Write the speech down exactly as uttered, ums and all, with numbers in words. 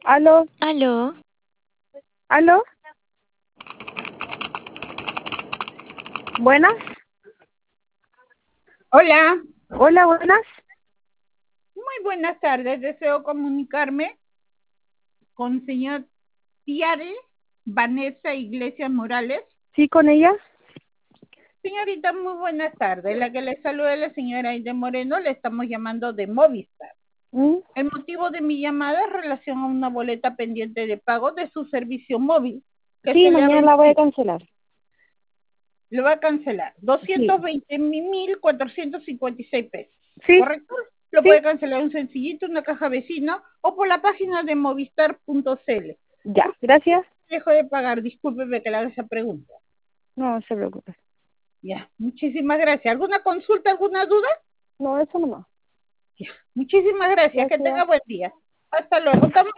Aló, Aló, aló, buenas, Hola, hola, buenas. muy buenas tardes. Deseo comunicarme con señor Tiare Vanessa Iglesias Morales. ¿Sí con ella? Señorita, muy buenas tardes. La que le saluda es la señora Aide Moreno. Le estamos llamando de Movistar. ¿Mm? El motivo de mi llamada es relación a una boleta pendiente de pago de su servicio móvil que Sí, se le ha mañana la voy a vencido. cancelar. Le va a cancelar Sí, doscientos veinte mil cuatrocientos cincuenta y seis pesos. sí, ¿Correcto? Lo sí, puede cancelar un sencillito, una caja vecina o por la página de movistar punto cl. ya, gracias. Dejo de pagar, discúlpeme que le haga esa pregunta. No, no se preocupe. Ya, muchísimas gracias. ¿Alguna consulta, alguna duda? No, eso nomás. Ya, muchísimas gracias. Que Gracias. tenga buen día. Hasta luego. Estamos